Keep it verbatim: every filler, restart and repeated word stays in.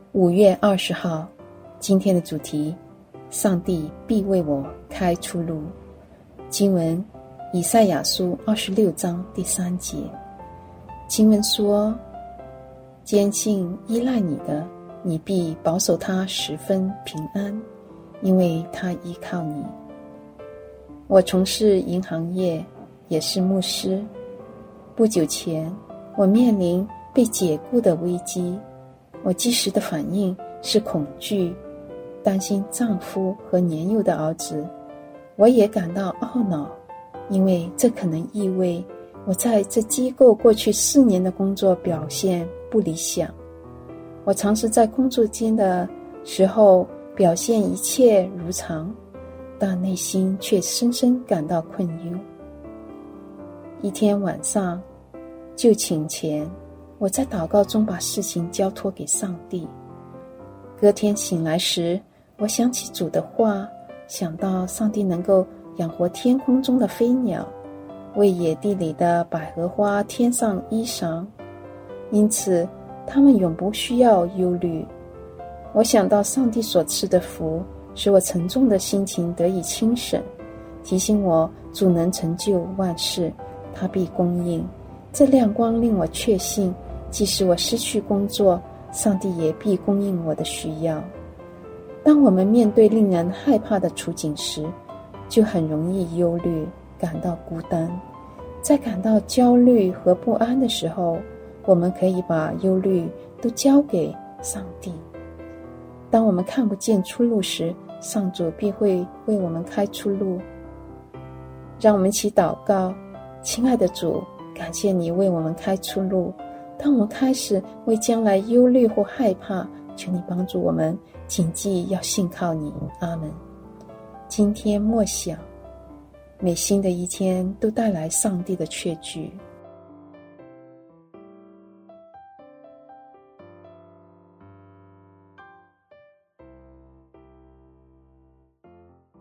五月二十号，今天的主题：上帝必为我开出路。经文：以赛亚书二十六章第三节。经文说：坚信依赖你的，你必保守他十分平安，因为他依靠你。我从事银行业，也是牧师。不久前，我面临被解雇的危机。我即时的反应是恐惧，担心丈夫和年幼的儿子。我也感到懊恼，因为这可能意味我在这机构过去四年的工作表现不理想。我尝试在工作间的时候表现一切如常，但内心却深深感到困忧。一天晚上，就寝前，我在祷告中把事情交托给上帝。隔天醒来时，我想起主的话，想到上帝能够养活天空中的飞鸟，为野地里的百合花添上衣裳，因此他们永不需要忧虑。我想到上帝所赐的福，使我沉重的心情得以轻省，提醒我主能成就万事，他必供应。这亮光令我确信，即使我失去工作，上帝也必供应我的需要。当我们面对令人害怕的处境时，就很容易忧虑，感到孤单。在感到焦虑和不安的时候，我们可以把忧虑都交给上帝。当我们看不见出路时，上主必会为我们开出路。让我们一起祷告。亲爱的主，感谢你为我们开出路。当我们开始为将来忧虑或害怕，求你帮助我们谨记要信靠你。阿们。今天默想，每新的一天都带来上帝的确据。